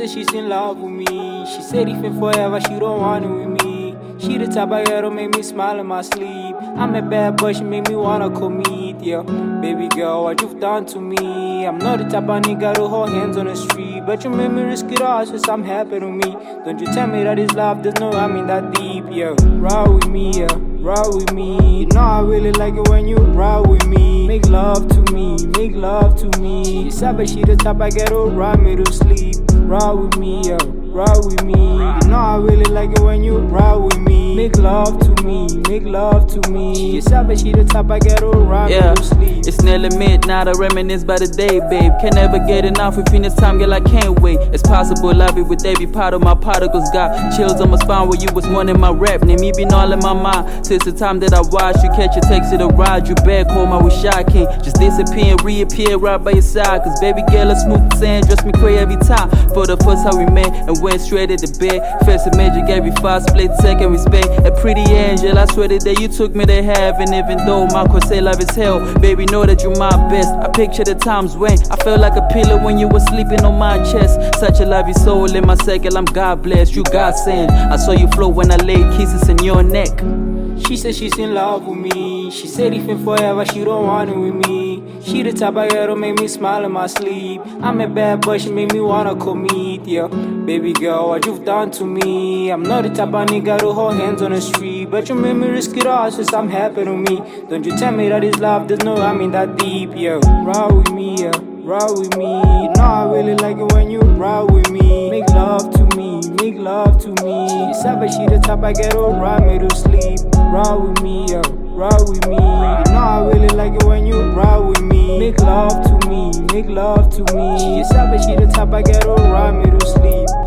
said she's in love with me. She said even forever she don't want it with me. She the type of girl that make me smile in my sleep. I'm a bad boy, she make me wanna commit, yeah. Baby girl, what you've done to me. I'm not the type of nigga to hold hands on the street, but you made me risk it all, so I'm happy to me. Don't you tell me that it's love, there's no I mean that deep, yeah. Ride with me, yeah, ride with me. You know I really like it when you ride with me. Make love to me, make love to me. She said but she the type of girl to ride me to sleep. Ride with me, yeah, ride with me. You know I really like it when you ride with me. Make love to me, make love to me. She said but she the type of girl to ride me to sleep. It's nearly midnight, I reminisce by the day, babe. Can never get enough within this time, girl, I can't wait. It's possible I'll be with every part of my particles. Got chills on my spine where you was morning my rap. Name me been all in my mind since the time that I watched you catch a taxi to ride you back home. I wish I can just disappear and reappear right by your side. Cause baby girl, I smooth the sand, dress me crazy every time. For the first time we met and went straight at the bed. First a major gave you 5 split second respect. A pretty angel, I swear the day you took me to heaven. Even though my course say love is hell, baby know that you're my best. I picture the times when I felt like a pillow when you were sleeping on my chest. Such a lovely soul in my circle, I'm God blessed, you God sent. I saw you float when I laid kisses in your neck. She said she's in love with me. She said even forever she don't want it with me. She the type of girl to make me smile in my sleep. I'm a bad boy, she make me wanna commit, yeah. Baby girl, what you've done to me. I'm not the type of nigga to hold hands on the street, but you made me risk it all, since I'm happy to me. Don't you tell me that it's love, there's no I mean that deep, yeah. Ride with me, yeah, ride with me. You know I really like it when you ride with me. Make love to me, make love to me. She said but she the type of girl to ride me to sleep. Ride with me, yeah, ride with me. You know I really like it when you ride with me. Make love to me, make love to me. She said but she the type of girl to ride me to sleep.